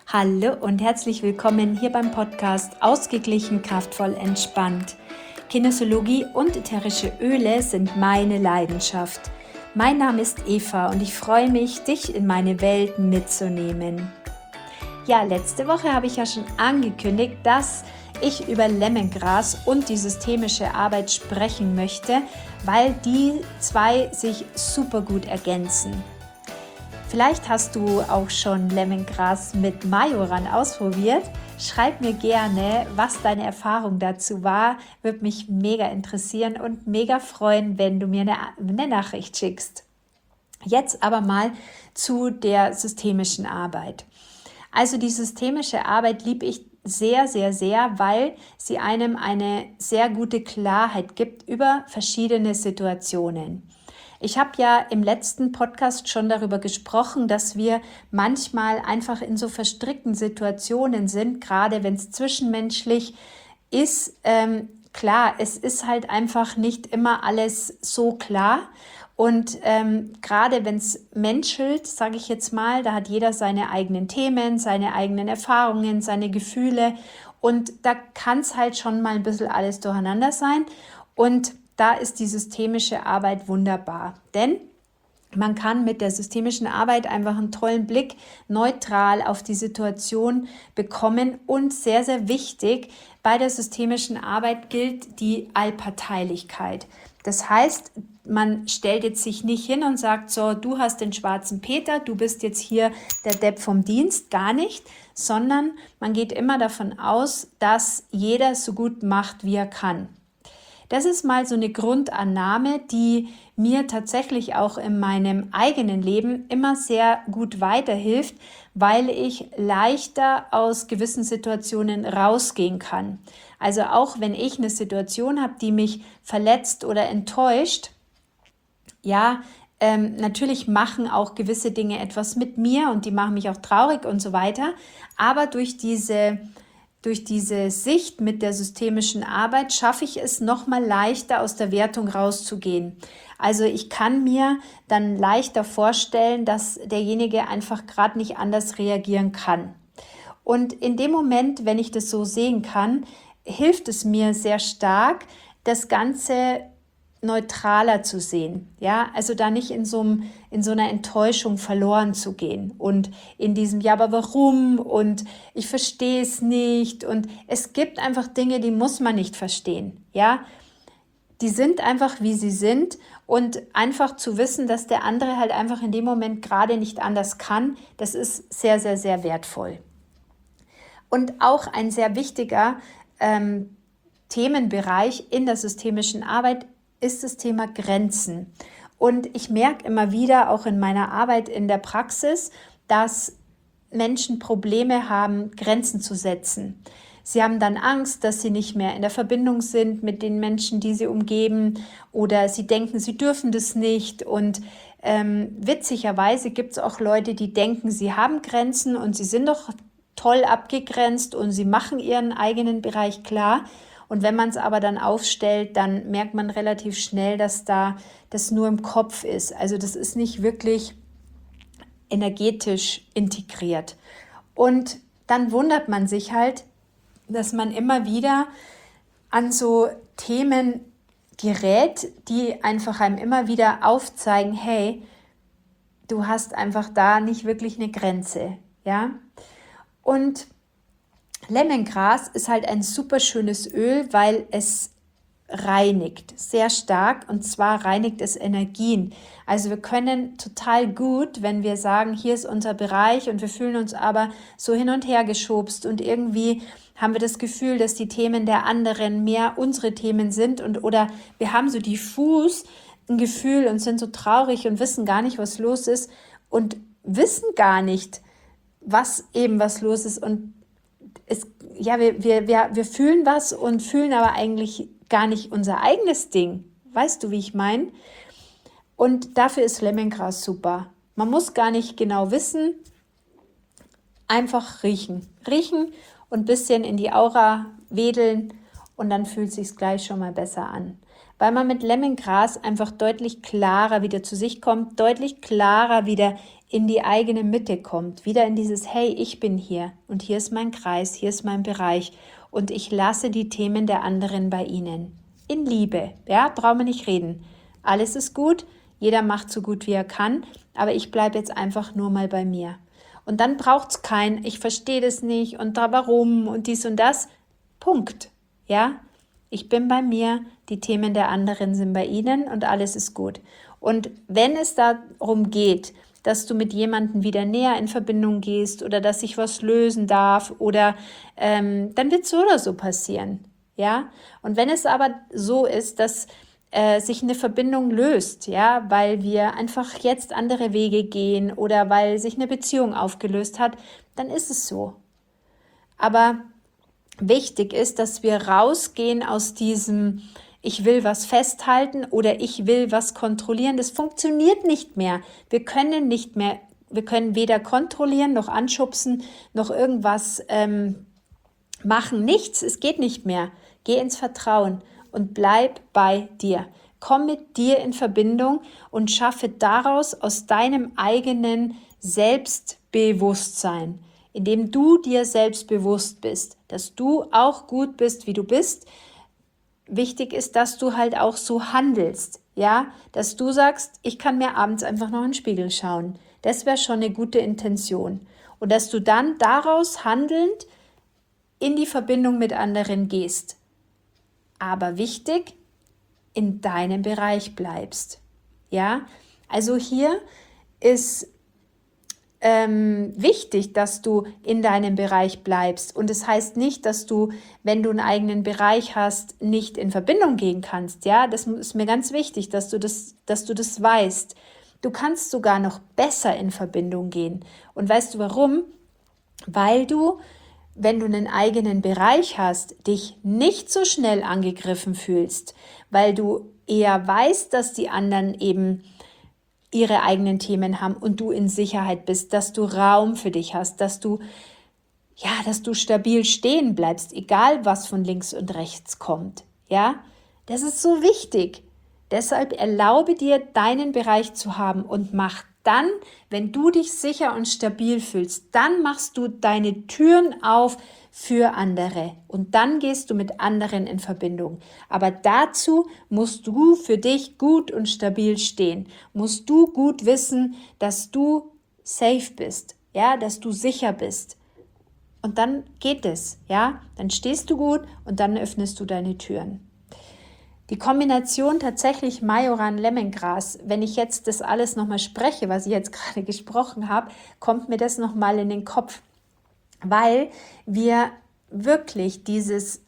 Hallo und herzlich willkommen hier beim Podcast Ausgeglichen, kraftvoll, entspannt. Kinesiologie und ätherische Öle sind meine Leidenschaft. Mein Name ist Eva und ich freue mich, dich in meine Welt mitzunehmen. Ja, letzte Woche habe ich ja schon angekündigt, dass ich über Lemongras und die systemische Arbeit sprechen möchte, weil die zwei sich super gut ergänzen. Vielleicht hast du auch schon Lemongras mit Majoran ausprobiert. Schreib mir gerne, was deine Erfahrung dazu war. Würde mich mega interessieren und mega freuen, wenn du mir eine Nachricht schickst. Jetzt aber mal zu der systemischen Arbeit. Also die systemische Arbeit liebe ich sehr, sehr, sehr, weil sie einem eine sehr gute Klarheit gibt über verschiedene Situationen. Ich habe ja im letzten Podcast schon darüber gesprochen, dass wir manchmal einfach in so verstrickten Situationen sind, gerade wenn es zwischenmenschlich ist. Klar, es ist halt einfach nicht immer alles so klar. Und gerade wenn es menschelt, sage ich jetzt mal, da hat jeder seine eigenen Themen, seine eigenen Erfahrungen, seine Gefühle. Und da kann es halt schon mal ein bisschen alles durcheinander sein. Und da ist die systemische Arbeit wunderbar, denn man kann mit der systemischen Arbeit einfach einen tollen Blick neutral auf die Situation bekommen und sehr, sehr wichtig, bei der systemischen Arbeit gilt die Allparteilichkeit. Das heißt, man stellt jetzt sich nicht hin und sagt, so, du hast den schwarzen Peter, du bist jetzt hier der Depp vom Dienst, gar nicht, sondern man geht immer davon aus, dass jeder so gut macht, wie er kann. Das ist mal so eine Grundannahme, die mir tatsächlich auch in meinem eigenen Leben immer sehr gut weiterhilft, weil ich leichter aus gewissen Situationen rausgehen kann. Also auch wenn ich eine Situation habe, die mich verletzt oder enttäuscht, ja, natürlich machen auch gewisse Dinge etwas mit mir und die machen mich auch traurig und so weiter, aber durch diese Sicht mit der systemischen Arbeit schaffe ich es nochmal leichter aus der Wertung rauszugehen. Also ich kann mir dann leichter vorstellen, dass derjenige einfach gerade nicht anders reagieren kann. Und in dem Moment, wenn ich das so sehen kann, hilft es mir sehr stark, das Ganze neutraler zu sehen, ja, also da nicht in so einer Enttäuschung verloren zu gehen und in diesem, ja, aber warum und ich verstehe es nicht und es gibt einfach Dinge, die muss man nicht verstehen, ja, die sind einfach, wie sie sind und einfach zu wissen, dass der andere halt einfach in dem Moment gerade nicht anders kann, das ist sehr, sehr, sehr wertvoll. Und auch ein sehr wichtiger Themenbereich in der systemischen Arbeit ist das Thema Grenzen. Und ich merke immer wieder, auch in meiner Arbeit in der Praxis, dass Menschen Probleme haben, Grenzen zu setzen. Sie haben dann Angst, dass sie nicht mehr in der Verbindung sind mit den Menschen, die sie umgeben, oder sie denken, sie dürfen das nicht. Und witzigerweise gibt es auch Leute, die denken, sie haben Grenzen und sie sind doch toll abgegrenzt und sie machen ihren eigenen Bereich klar. Und wenn man es aber dann aufstellt, dann merkt man relativ schnell, dass da das nur im Kopf ist. Also das ist nicht wirklich energetisch integriert. Und dann wundert man sich halt, dass man immer wieder an so Themen gerät, die einfach einem immer wieder aufzeigen, hey, du hast einfach da nicht wirklich eine Grenze, ja? Und Lemongras ist halt ein super schönes Öl, weil es reinigt, sehr stark, und zwar reinigt es Energien. Also wir können total gut, wenn wir sagen, hier ist unser Bereich und wir fühlen uns aber so hin und her geschubst und irgendwie haben wir das Gefühl, dass die Themen der anderen mehr unsere Themen sind oder wir haben so diffus ein Gefühl und sind so traurig und wissen gar nicht, was los ist und wissen gar nicht, was los ist und wir fühlen was und fühlen aber eigentlich gar nicht unser eigenes Ding. Weißt du, wie ich meine? Und dafür ist Lemongras super. Man muss gar nicht genau wissen, einfach riechen. Riechen und ein bisschen in die Aura wedeln und dann fühlt es sich gleich schon mal besser an. Weil man mit Lemongras einfach deutlich klarer wieder zu sich kommt, deutlich klarer wieder in die eigene Mitte kommt, wieder in dieses Hey, ich bin hier und hier ist mein Kreis, hier ist mein Bereich und ich lasse die Themen der anderen bei ihnen. In Liebe, ja, brauchen wir nicht reden. Alles ist gut, jeder macht so gut wie er kann, aber ich bleibe jetzt einfach nur mal bei mir. Und dann braucht es kein, ich verstehe das nicht und da warum und dies und das. Punkt. Ja, ich bin bei mir, die Themen der anderen sind bei ihnen und alles ist gut. Und wenn es darum geht, dass du mit jemandem wieder näher in Verbindung gehst oder dass sich was lösen darf oder dann wird es so oder so passieren. Ja, und wenn es aber so ist, dass sich eine Verbindung löst, ja, weil wir einfach jetzt andere Wege gehen oder weil sich eine Beziehung aufgelöst hat, dann ist es so. Aber wichtig ist, dass wir rausgehen aus diesem ich will was festhalten oder ich will was kontrollieren. Das funktioniert nicht mehr. Wir können weder kontrollieren noch anschubsen noch irgendwas machen. Nichts, es geht nicht mehr. Geh ins Vertrauen und bleib bei dir. Komm mit dir in Verbindung und schaffe daraus aus deinem eigenen Selbstbewusstsein, indem du dir selbst bewusst bist, dass du auch gut bist, wie du bist. Wichtig ist, dass du halt auch so handelst, ja, dass du sagst, ich kann mir abends einfach noch in den Spiegel schauen. Das wäre schon eine gute Intention. Und dass du dann daraus handelnd in die Verbindung mit anderen gehst. Aber wichtig, in deinem Bereich bleibst. Ja, also hier ist wichtig, dass du in deinem Bereich bleibst. Und es heißt nicht, dass du, wenn du einen eigenen Bereich hast, nicht in Verbindung gehen kannst. Ja, das ist mir ganz wichtig, dass du das weißt. Du kannst sogar noch besser in Verbindung gehen. Und weißt du warum? Weil du, wenn du einen eigenen Bereich hast, dich nicht so schnell angegriffen fühlst, weil du eher weißt, dass die anderen eben ihre eigenen Themen haben und du in Sicherheit bist, dass du Raum für dich hast, dass du stabil stehen bleibst, egal was von links und rechts kommt. Ja, das ist so wichtig. Deshalb erlaube dir, deinen Bereich zu haben und mach dann, wenn du dich sicher und stabil fühlst, dann machst du deine Türen auf für andere und dann gehst du mit anderen in Verbindung. Aber dazu musst du für dich gut und stabil stehen. Musst du gut wissen, dass du safe bist, ja, dass du sicher bist. Und dann geht es, ja, dann stehst du gut und dann öffnest du deine Türen. Die Kombination tatsächlich Majoran-Lemongras, wenn ich jetzt das alles nochmal spreche, was ich jetzt gerade gesprochen habe, kommt mir das nochmal in den Kopf, weil wir wirklich dieses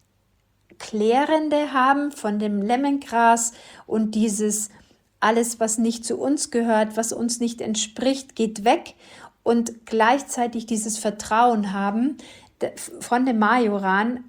Klärende haben von dem Lemongras und dieses alles, was nicht zu uns gehört, was uns nicht entspricht, geht weg und gleichzeitig dieses Vertrauen haben von dem Majoran,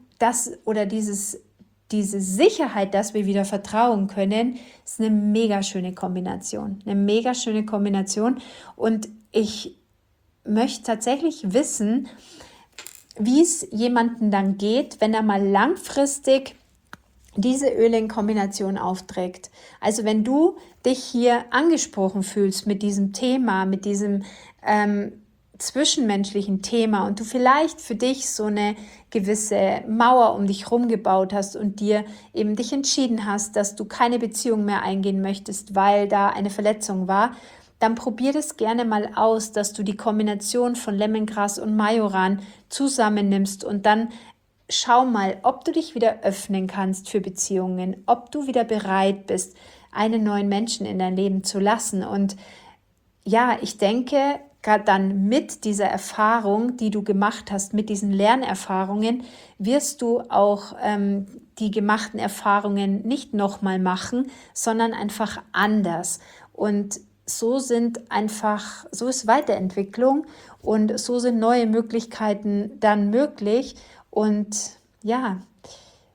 diese Sicherheit, dass wir wieder vertrauen können, ist eine mega schöne Kombination. Eine mega schöne Kombination. Und ich möchte tatsächlich wissen, wie es jemandem dann geht, wenn er mal langfristig diese Öle in Kombination aufträgt. Also wenn du dich hier angesprochen fühlst mit diesem Thema, mit diesem zwischenmenschlichen Thema und du vielleicht für dich so eine gewisse Mauer um dich herum gebaut hast und dir eben dich entschieden hast, dass du keine Beziehung mehr eingehen möchtest, weil da eine Verletzung war, dann probier das gerne mal aus, dass du die Kombination von Lemongras und Majoran zusammennimmst und dann schau mal, ob du dich wieder öffnen kannst für Beziehungen, ob du wieder bereit bist, einen neuen Menschen in dein Leben zu lassen. Und ja, ich denke, gerade dann mit dieser Erfahrung, die du gemacht hast, mit diesen Lernerfahrungen, wirst du auch die gemachten Erfahrungen nicht nochmal machen, sondern einfach anders. Und so ist Weiterentwicklung und so sind neue Möglichkeiten dann möglich. Und ja,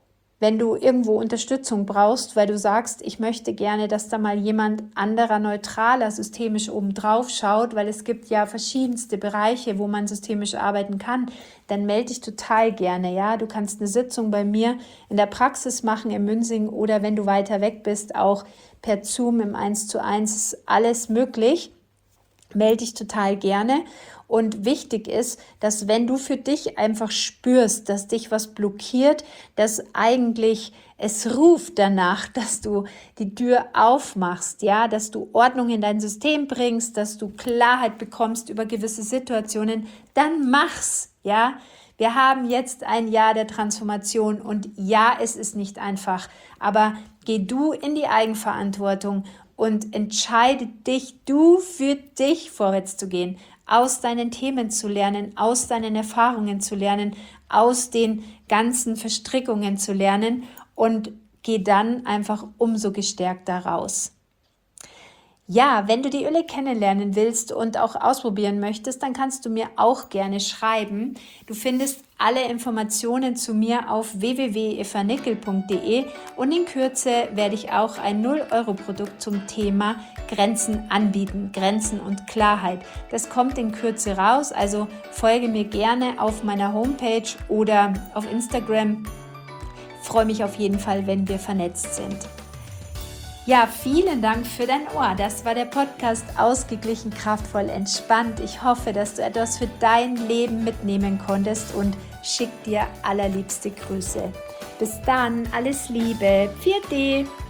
wenn du irgendwo Unterstützung brauchst, weil du sagst, ich möchte gerne, dass da mal jemand anderer, neutraler, systemisch oben drauf schaut, weil es gibt ja verschiedenste Bereiche, wo man systemisch arbeiten kann, dann melde dich total gerne. Ja, du kannst eine Sitzung bei mir in der Praxis machen in Münsingen oder wenn du weiter weg bist, auch per Zoom im 1:1 ist alles möglich. Melde dich total gerne. Und wichtig ist, dass wenn du für dich einfach spürst, dass dich was blockiert, dass eigentlich es ruft danach, dass du die Tür aufmachst, ja, dass du Ordnung in dein System bringst, dass du Klarheit bekommst über gewisse Situationen, dann mach's, ja. Wir haben jetzt ein Jahr der Transformation und ja, es ist nicht einfach, aber geh du in die Eigenverantwortung und entscheide dich, du für dich vorwärts zu gehen, aus deinen Themen zu lernen, aus deinen Erfahrungen zu lernen, aus den ganzen Verstrickungen zu lernen und geh dann einfach umso gestärkter raus. Ja, wenn du die Öle kennenlernen willst und auch ausprobieren möchtest, dann kannst du mir auch gerne schreiben. Du findest alle Informationen zu mir auf www.evanickel.de und in Kürze werde ich auch ein 0-Euro-Produkt zum Thema Grenzen anbieten, Grenzen und Klarheit. Das kommt in Kürze raus, also folge mir gerne auf meiner Homepage oder auf Instagram. Ich freue mich auf jeden Fall, wenn wir vernetzt sind. Ja, vielen Dank für dein Ohr. Das war der Podcast Ausgeglichen, kraftvoll, entspannt. Ich hoffe, dass du etwas für dein Leben mitnehmen konntest und schick dir allerliebste Grüße. Bis dann, alles Liebe. Pfiat.